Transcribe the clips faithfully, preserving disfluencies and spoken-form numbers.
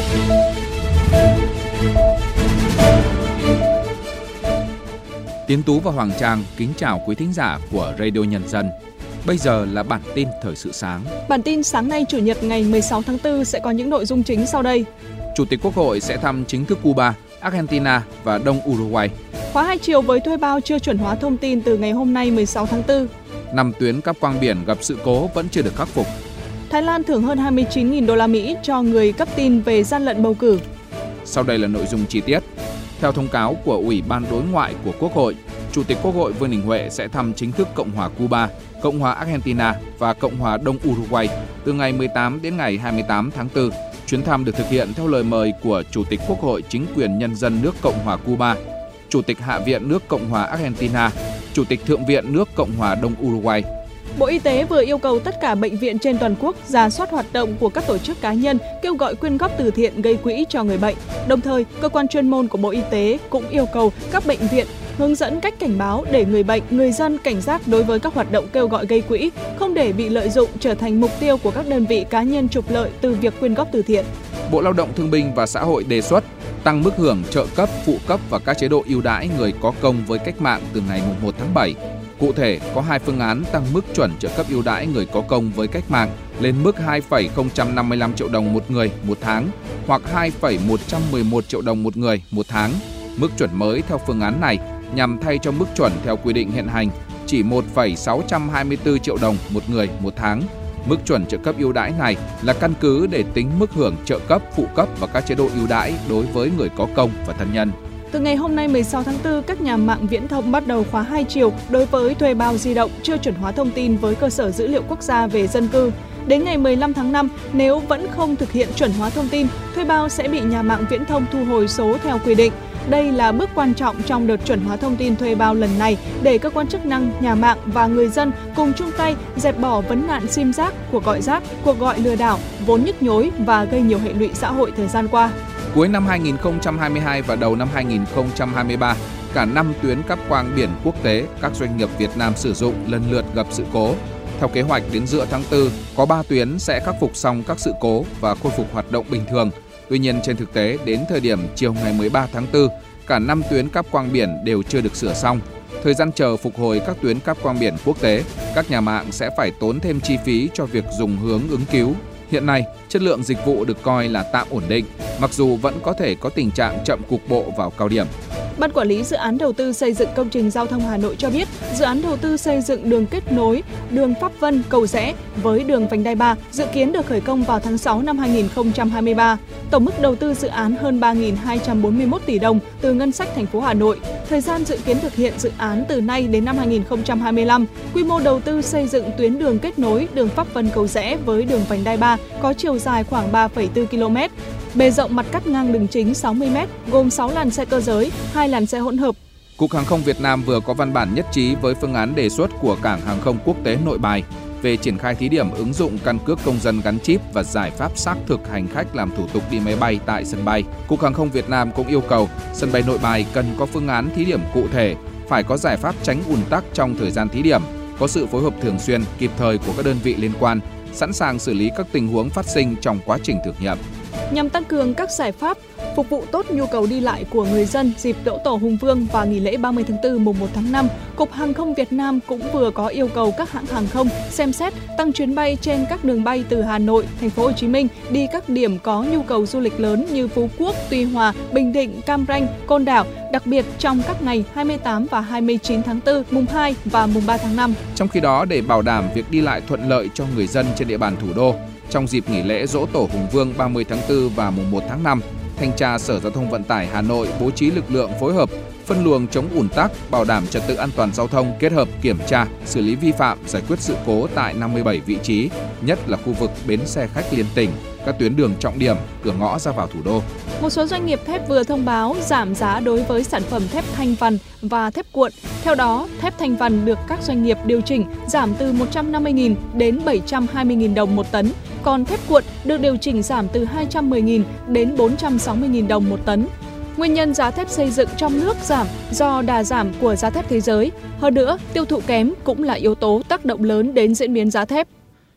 Tiến Tú và Hoàng Trang kính chào quý thính giả của Radio Nhân dân. Bây giờ là bản tin thời sự sáng. Bản tin sáng nay Chủ nhật ngày mười sáu tháng tư sẽ có những nội dung chính sau đây. Chủ tịch Quốc hội sẽ thăm chính thức Cuba, Argentina và Đông Uruguay. Khóa hai chiều với thuê bao chưa chuẩn hóa thông tin từ ngày hôm nay mười sáu tháng tư. Năm tuyến cáp quang biển gặp sự cố vẫn chưa được khắc phục. Thái Lan thưởng hơn hai mươi chín nghìn đô la Mỹ cho người cấp tin về gian lận bầu cử. Sau đây là nội dung chi tiết. Theo thông cáo của Ủy ban Đối ngoại của Quốc hội, Chủ tịch Quốc hội Vương Đình Huệ sẽ thăm chính thức Cộng hòa Cuba, Cộng hòa Argentina và Cộng hòa Đông Uruguay từ ngày mười tám đến ngày hai mươi tám tháng tư. Chuyến thăm được thực hiện theo lời mời của Chủ tịch Quốc hội Chính quyền Nhân dân nước Cộng hòa Cuba, Chủ tịch Hạ viện nước Cộng hòa Argentina, Chủ tịch Thượng viện nước Cộng hòa Đông Uruguay. Bộ Y tế vừa yêu cầu tất cả bệnh viện trên toàn quốc rà soát hoạt động của các tổ chức cá nhân kêu gọi quyên góp từ thiện gây quỹ cho người bệnh. Đồng thời, cơ quan chuyên môn của Bộ Y tế cũng yêu cầu các bệnh viện hướng dẫn cách cảnh báo để người bệnh, người dân cảnh giác đối với các hoạt động kêu gọi gây quỹ, không để bị lợi dụng trở thành mục tiêu của các đơn vị cá nhân trục lợi từ việc quyên góp từ thiện. Bộ Lao động Thương binh và Xã hội đề xuất tăng mức hưởng trợ cấp, phụ cấp và các chế độ ưu đãi người có công với cách mạng từ ngày mùng một tháng bảy. Cụ thể, có hai phương án tăng mức chuẩn trợ cấp ưu đãi người có công với cách mạng lên mức hai phẩy không năm lăm triệu đồng một người một tháng hoặc hai phẩy một một một triệu đồng một người một tháng. Mức chuẩn mới theo phương án này nhằm thay cho mức chuẩn theo quy định hiện hành chỉ một phẩy sáu hai tư triệu đồng một người một tháng. Mức chuẩn trợ cấp ưu đãi này là căn cứ để tính mức hưởng trợ cấp, phụ cấp và các chế độ ưu đãi đối với người có công và thân nhân. Từ ngày hôm nay mười sáu tháng tư, các nhà mạng viễn thông bắt đầu khóa hai chiều đối với thuê bao di động chưa chuẩn hóa thông tin với cơ sở dữ liệu quốc gia về dân cư. Đến ngày mười lăm tháng năm, nếu vẫn không thực hiện chuẩn hóa thông tin, thuê bao sẽ bị nhà mạng viễn thông thu hồi số theo quy định. Đây là bước quan trọng trong đợt chuẩn hóa thông tin thuê bao lần này để cơ quan chức năng, nhà mạng và người dân cùng chung tay dẹp bỏ vấn nạn sim rác, cuộc gọi rác, cuộc gọi lừa đảo, vốn nhức nhối và gây nhiều hệ lụy xã hội thời gian qua. Cuối năm hai nghìn không trăm hai mươi hai và đầu năm hai nghìn không trăm hai mươi ba, cả năm tuyến cáp quang biển quốc tế các doanh nghiệp Việt Nam sử dụng lần lượt gặp sự cố. Theo kế hoạch, đến giữa tháng tư, có ba tuyến sẽ khắc phục xong các sự cố và khôi phục hoạt động bình thường. Tuy nhiên, trên thực tế, đến thời điểm chiều ngày mười ba tháng tư, cả năm tuyến cáp quang biển đều chưa được sửa xong. Thời gian chờ phục hồi các tuyến cáp quang biển quốc tế, các nhà mạng sẽ phải tốn thêm chi phí cho việc dùng hướng ứng cứu. Hiện nay, chất lượng dịch vụ được coi là tạm ổn định, mặc dù vẫn có thể có tình trạng chậm cục bộ vào cao điểm. Ban Quản lý Dự án Đầu tư xây dựng công trình giao thông Hà Nội cho biết, dự án đầu tư xây dựng đường kết nối đường Pháp Vân - Cầu Giẽ với đường vành đai ba dự kiến được khởi công vào tháng sáu năm hai nghìn không trăm hai mươi ba. Tổng mức đầu tư dự án hơn ba nghìn hai trăm bốn mươi mốt tỷ đồng từ ngân sách thành phố Hà Nội. Thời gian dự kiến thực hiện dự án từ nay đến năm hai nghìn không trăm hai mươi lăm. Quy mô đầu tư xây dựng tuyến đường kết nối đường Pháp Vân - Cầu Giẽ với đường vành đai ba có chiều dài khoảng ba phẩy bốn ki lô mét. Bề rộng mặt cắt ngang đường chính sáu mươi mét, gồm sáu làn xe cơ giới, hai làn xe hỗn hợp. Cục Hàng không Việt Nam vừa có văn bản nhất trí với phương án đề xuất của Cảng Hàng không Quốc tế Nội Bài về triển khai thí điểm ứng dụng căn cước công dân gắn chip và giải pháp xác thực hành khách làm thủ tục đi máy bay tại sân bay. Cục Hàng không Việt Nam cũng yêu cầu sân bay Nội Bài cần có phương án thí điểm cụ thể, phải có giải pháp tránh ùn tắc trong thời gian thí điểm, có sự phối hợp thường xuyên, kịp thời của các đơn vị liên quan, sẵn sàng xử lý các tình huống phát sinh trong quá trình thử nghiệm. Nhằm tăng cường các giải pháp phục vụ tốt nhu cầu đi lại của người dân dịp Dỗ Tổ Hùng Vương và nghỉ lễ ba mươi tháng tư mùng một tháng năm, Cục Hàng không Việt Nam cũng vừa có yêu cầu các hãng hàng không xem xét tăng chuyến bay trên các đường bay từ Hà Nội, Thành phố Hồ Chí Minh đi các điểm có nhu cầu du lịch lớn như Phú Quốc, Tuy Hòa, Bình Định, Cam Ranh, Côn Đảo, đặc biệt trong các ngày hai mươi tám và hai mươi chín tháng tư, mùng hai và mùng ba tháng năm. Trong khi đó, để bảo đảm việc đi lại thuận lợi cho người dân trên địa bàn thủ đô, trong dịp nghỉ lễ Dỗ Tổ Hùng Vương ba mươi tháng tư và mùng một tháng năm, Thanh tra Sở Giao thông Vận tải Hà Nội bố trí lực lượng phối hợp, phân luồng chống ùn tắc, bảo đảm trật tự an toàn giao thông, kết hợp kiểm tra, xử lý vi phạm, giải quyết sự cố tại năm mươi bảy vị trí, nhất là khu vực bến xe khách liên tỉnh, các tuyến đường trọng điểm, cửa ngõ ra vào thủ đô. Một số doanh nghiệp thép vừa thông báo giảm giá đối với sản phẩm thép thanh vằn và thép cuộn. Theo đó, thép thanh vằn được các doanh nghiệp điều chỉnh giảm từ một trăm năm mươi nghìn đến bảy trăm hai mươi nghìn đồng một tấn, còn thép cuộn được điều chỉnh giảm từ hai trăm mười nghìn đến bốn trăm sáu mươi nghìn đồng một tấn. Nguyên nhân giá thép xây dựng trong nước giảm do đà giảm của giá thép thế giới. Hơn nữa, tiêu thụ kém cũng là yếu tố tác động lớn đến diễn biến giá thép.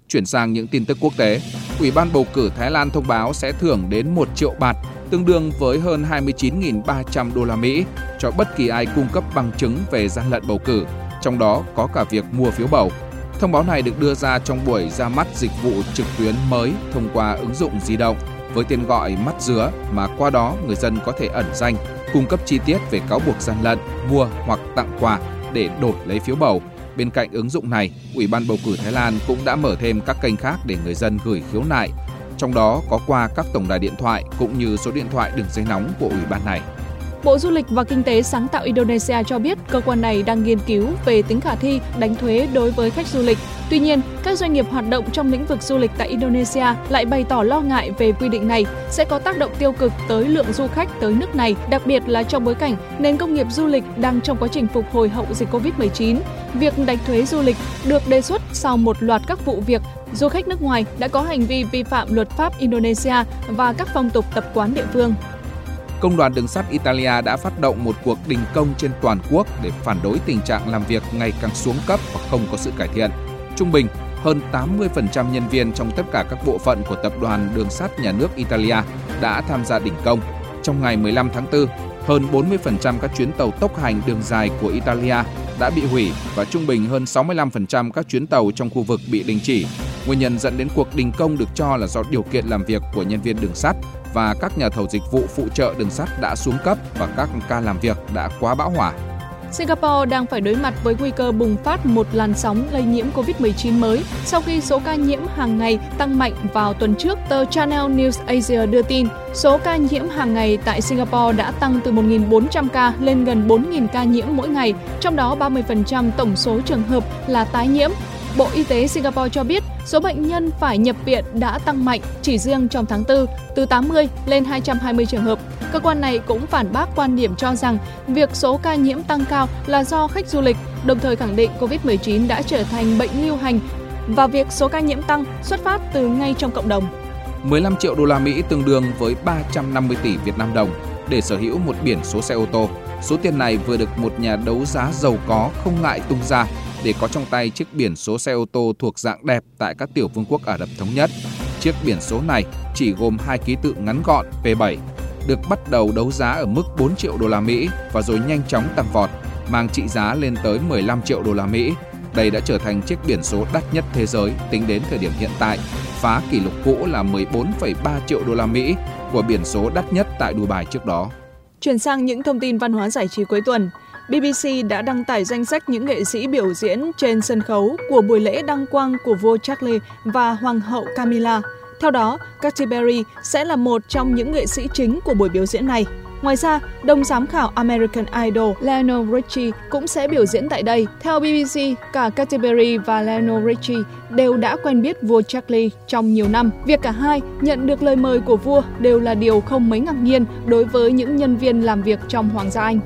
Chuyển sang những tin tức quốc tế, Ủy ban bầu cử Thái Lan thông báo sẽ thưởng đến một triệu baht, tương đương với hơn hai mươi chín nghìn ba trăm đô la Mỹ cho bất kỳ ai cung cấp bằng chứng về gian lận bầu cử, trong đó có cả việc mua phiếu bầu. Thông báo này được đưa ra trong buổi ra mắt dịch vụ trực tuyến mới thông qua ứng dụng di động với tên gọi Mắt Dứa, mà qua đó người dân có thể ẩn danh, cung cấp chi tiết về cáo buộc gian lận, mua hoặc tặng quà để đổi lấy phiếu bầu. Bên cạnh ứng dụng này, Ủy ban bầu cử Thái Lan cũng đã mở thêm các kênh khác để người dân gửi khiếu nại, trong đó có qua các tổng đài điện thoại cũng như số điện thoại đường dây nóng của ủy ban này. Bộ Du lịch và Kinh tế Sáng tạo Indonesia cho biết cơ quan này đang nghiên cứu về tính khả thi đánh thuế đối với khách du lịch. Tuy nhiên, các doanh nghiệp hoạt động trong lĩnh vực du lịch tại Indonesia lại bày tỏ lo ngại về quy định này sẽ có tác động tiêu cực tới lượng du khách tới nước này, đặc biệt là trong bối cảnh nền công nghiệp du lịch đang trong quá trình phục hồi hậu dịch covid mười chín. Việc đánh thuế du lịch được đề xuất sau một loạt các vụ việc du khách nước ngoài đã có hành vi vi phạm luật pháp Indonesia và các phong tục tập quán địa phương. Công đoàn đường sắt Italia đã phát động một cuộc đình công trên toàn quốc để phản đối tình trạng làm việc ngày càng xuống cấp và không có sự cải thiện. Trung bình, hơn tám mươi phần trăm nhân viên trong tất cả các bộ phận của Tập đoàn Đường sắt Nhà nước Italia đã tham gia đình công. Trong ngày mười lăm tháng tư, hơn bốn mươi phần trăm các chuyến tàu tốc hành đường dài của Italia đã bị hủy và trung bình hơn sáu mươi lăm phần trăm các chuyến tàu trong khu vực bị đình chỉ. Nguyên nhân dẫn đến cuộc đình công được cho là do điều kiện làm việc của nhân viên đường sắt và các nhà thầu dịch vụ phụ trợ đường sắt đã xuống cấp và các ca làm việc đã quá bão hòa. Singapore đang phải đối mặt với nguy cơ bùng phát một làn sóng lây nhiễm covid mười chín mới sau khi số ca nhiễm hàng ngày tăng mạnh vào tuần trước. Tờ Channel News Asia đưa tin, số ca nhiễm hàng ngày tại Singapore đã tăng từ một nghìn bốn trăm ca lên gần bốn nghìn ca nhiễm mỗi ngày, trong đó ba mươi phần trăm tổng số trường hợp là tái nhiễm. Bộ Y tế Singapore cho biết số bệnh nhân phải nhập viện đã tăng mạnh chỉ riêng trong tháng tư, từ tám mươi lên hai trăm hai mươi trường hợp. Cơ quan này cũng phản bác quan điểm cho rằng việc số ca nhiễm tăng cao là do khách du lịch, đồng thời khẳng định covid mười chín đã trở thành bệnh lưu hành và việc số ca nhiễm tăng xuất phát từ ngay trong cộng đồng. mười lăm triệu đô la Mỹ tương đương với ba trăm năm mươi tỷ Việt Nam đồng để sở hữu một biển số xe ô tô. Số tiền này vừa được một nhà đấu giá giàu có không ngại tung ra để có trong tay chiếc biển số xe ô tô thuộc dạng đẹp tại các tiểu vương quốc Ả Rập Thống Nhất. Chiếc biển số này chỉ gồm hai ký tự ngắn gọn P bảy, được bắt đầu đấu giá ở mức bốn triệu đô la Mỹ và rồi nhanh chóng tăng vọt, mang trị giá lên tới mười lăm triệu đô la Mỹ. Đây đã trở thành chiếc biển số đắt nhất thế giới tính đến thời điểm hiện tại, phá kỷ lục cũ là mười bốn phẩy ba triệu đô la Mỹ của biển số đắt nhất tại Dubai trước đó. Chuyển sang những thông tin văn hóa giải trí cuối tuần. bê bê xê đã đăng tải danh sách những nghệ sĩ biểu diễn trên sân khấu của buổi lễ đăng quang của vua Charles và hoàng hậu Camilla. Theo đó, Katy Perry sẽ là một trong những nghệ sĩ chính của buổi biểu diễn này. Ngoài ra, đồng giám khảo American Idol Lionel Richie cũng sẽ biểu diễn tại đây. Theo bê bê xê, cả Katy Perry và Lionel Richie đều đã quen biết vua Charles trong nhiều năm. Việc cả hai nhận được lời mời của vua đều là điều không mấy ngạc nhiên đối với những nhân viên làm việc trong Hoàng gia Anh.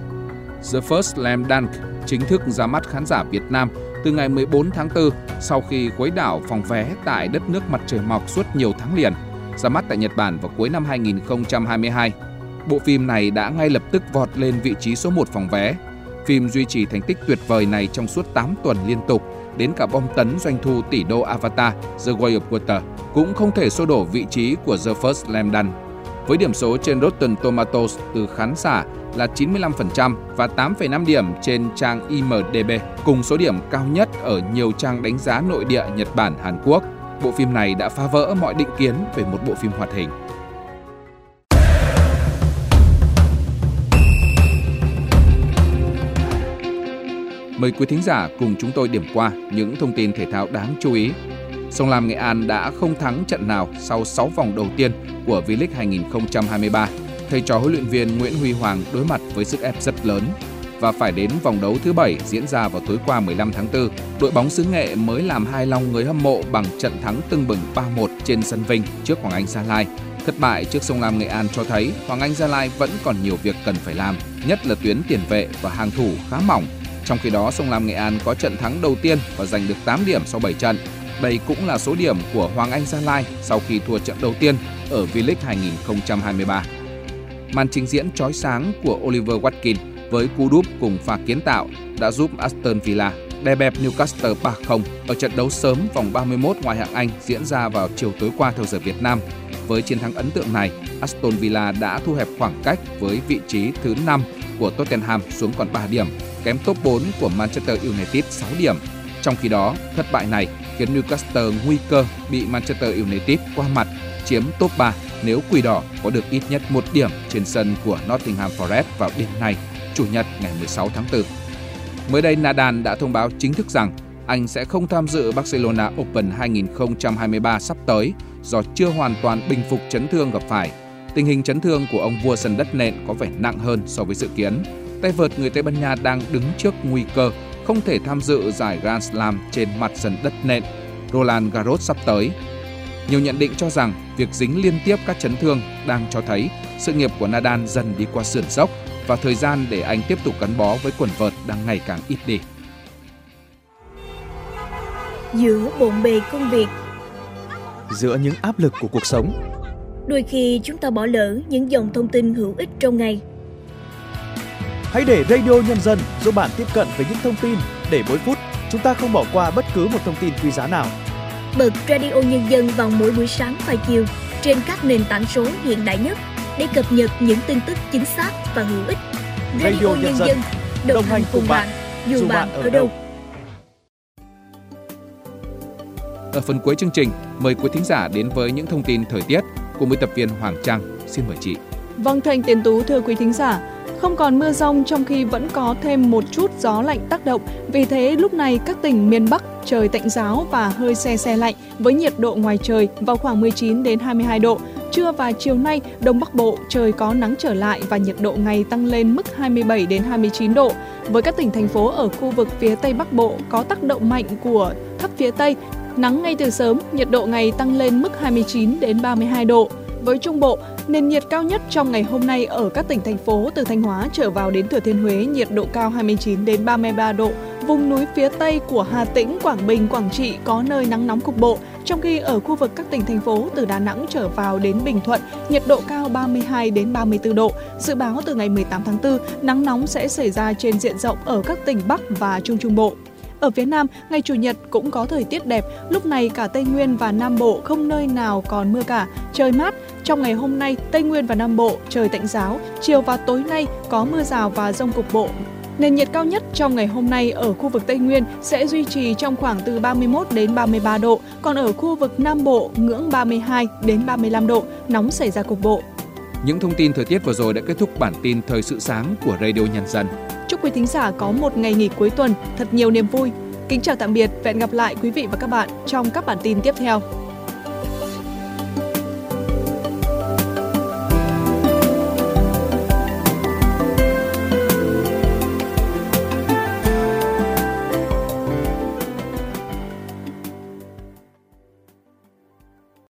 The First Slam Dunk chính thức ra mắt khán giả Việt Nam từ ngày mười bốn tháng tư sau khi khuấy đảo phòng vé tại đất nước mặt trời mọc suốt nhiều tháng liền. Ra mắt tại Nhật Bản vào cuối năm hai nghìn không trăm hai mươi hai, bộ phim này đã ngay lập tức vọt lên vị trí số một phòng vé. Phim duy trì thành tích tuyệt vời này trong suốt tám tuần liên tục, đến cả bom tấn doanh thu tỷ đô Avatar The Way of Water cũng không thể xô đổ vị trí của The First Slam Dunk. Với điểm số trên Rotten Tomatoes từ khán giả là chín mươi lăm phần trăm và tám phẩy năm điểm trên trang i em đê bê, cùng số điểm cao nhất ở nhiều trang đánh giá nội địa Nhật Bản, Hàn Quốc. Bộ phim này đã phá vỡ mọi định kiến về một bộ phim hoạt hình. Mời quý thính giả cùng chúng tôi điểm qua những thông tin thể thao đáng chú ý. Sông Lam Nghệ An đã không thắng trận nào sau sáu vòng đầu tiên của V-League hai nghìn không trăm hai mươi ba. Thầy trò huấn luyện viên Nguyễn Huy Hoàng đối mặt với sức ép rất lớn. Và phải đến vòng đấu thứ bảy diễn ra vào tối qua mười lăm tháng tư, đội bóng xứ Nghệ mới làm hài lòng người hâm mộ bằng trận thắng tưng bừng ba một trên sân Vinh trước Hoàng Anh Gia Lai. Thất bại trước Sông Lam Nghệ An cho thấy Hoàng Anh Gia Lai vẫn còn nhiều việc cần phải làm, nhất là tuyến tiền vệ và hàng thủ khá mỏng. Trong khi đó, Sông Lam Nghệ An có trận thắng đầu tiên và giành được tám điểm sau bảy trận. Đây cũng là số điểm của Hoàng Anh Gia Lai sau khi thua trận đầu tiên ở V-League hai nghìn không trăm hai mươi ba. Màn trình diễn chói sáng của Oliver Watkins với cú đúp cùng pha kiến tạo đã giúp Aston Villa đè bẹp Newcastle ba không ở trận đấu sớm vòng ba mươi mốt ngoại hạng Anh diễn ra vào chiều tối qua theo giờ Việt Nam. Với chiến thắng ấn tượng này, Aston Villa đã thu hẹp khoảng cách với vị trí thứ năm của Tottenham xuống còn ba điểm, kém top bốn của Manchester United sáu điểm. Trong khi đó, thất bại này khiến Newcastle nguy cơ bị Manchester United qua mặt, chiếm top ba nếu Quỷ Đỏ có được ít nhất một điểm trên sân của Nottingham Forest vào đêm nay, Chủ nhật ngày mười sáu tháng tư. Mới đây, Nadal đã thông báo chính thức rằng anh sẽ không tham dự Barcelona Open hai không hai ba sắp tới do chưa hoàn toàn bình phục chấn thương gặp phải. Tình hình chấn thương của ông vua sân đất nện có vẻ nặng hơn so với dự kiến. Tay vợt người Tây Ban Nha đang đứng trước nguy cơ không thể tham dự giải Grand Slam trên mặt sân đất nện Roland Garros sắp tới. Nhiều nhận định cho rằng việc dính liên tiếp các chấn thương đang cho thấy sự nghiệp của Nadal dần đi qua sườn dốc và thời gian để anh tiếp tục gắn bó với quần vợt đang ngày càng ít đi. Giữa bộn bề công việc, giữa những áp lực của cuộc sống, đôi khi chúng ta bỏ lỡ những dòng thông tin hữu ích trong ngày. Hãy để Radio Nhân dân giúp bạn tiếp cận với những thông tin để mỗi phút chúng ta không bỏ qua bất cứ một thông tin quý giá nào. Bật Radio Nhân dân vào mỗi buổi sáng và chiều trên các nền tảng số hiện đại nhất để cập nhật những tin tức chính xác và hữu ích. Radio, Radio Nhân, Nhân dân đồng, đồng hành cùng bạn, dù, dù bạn ở đâu. Ở phần cuối chương trình, mời quý thính giả đến với những thông tin thời tiết cùng biên tập viên Hoàng Trang. Xin mời chị. Vâng, Thanh Tiến Tú thưa quý thính giả, không còn mưa rông trong khi vẫn có thêm một chút gió lạnh tác động. Vì thế lúc này các tỉnh miền Bắc trời tạnh ráo và hơi se se lạnh với nhiệt độ ngoài trời vào khoảng mười chín đến hai mươi hai độ. Trưa và chiều nay, Đông Bắc Bộ trời có nắng trở lại và nhiệt độ ngày tăng lên mức hai mươi bảy đến hai mươi chín độ. Với các tỉnh thành phố ở khu vực phía Tây Bắc Bộ có tác động mạnh của thấp phía Tây, nắng ngay từ sớm, nhiệt độ ngày tăng lên mức hai mươi chín đến ba mươi hai độ. Với Trung Bộ, nền nhiệt cao nhất trong ngày hôm nay ở các tỉnh thành phố từ Thanh Hóa trở vào đến Thừa Thiên Huế nhiệt độ cao hai mươi chín đến ba mươi ba độ. Vùng núi phía Tây của Hà Tĩnh, Quảng Bình, Quảng Trị có nơi nắng nóng cục bộ. Trong khi ở khu vực các tỉnh thành phố từ Đà Nẵng trở vào đến Bình Thuận, nhiệt độ cao ba mươi hai đến ba mươi tư độ. Dự báo từ ngày mười tám tháng tư, nắng nóng sẽ xảy ra trên diện rộng ở các tỉnh Bắc và Trung Trung Bộ. Ở phía Nam, ngày Chủ nhật cũng có thời tiết đẹp, lúc này cả Tây Nguyên và Nam Bộ không nơi nào còn mưa cả, trời mát. Trong ngày hôm nay, Tây Nguyên và Nam Bộ trời tạnh ráo, chiều và tối nay có mưa rào và dông cục bộ. Nền nhiệt cao nhất trong ngày hôm nay ở khu vực Tây Nguyên sẽ duy trì trong khoảng từ ba mươi mốt đến ba mươi ba độ, còn ở khu vực Nam Bộ ngưỡng ba mươi hai đến ba mươi lăm độ, nóng xảy ra cục bộ. Những thông tin thời tiết vừa rồi đã kết thúc bản tin Thời sự sáng của Radio Nhân dân. Chúc quý thính giả có một ngày nghỉ cuối tuần thật nhiều niềm vui. Kính chào tạm biệt và hẹn gặp lại quý vị và các bạn trong các bản tin tiếp theo.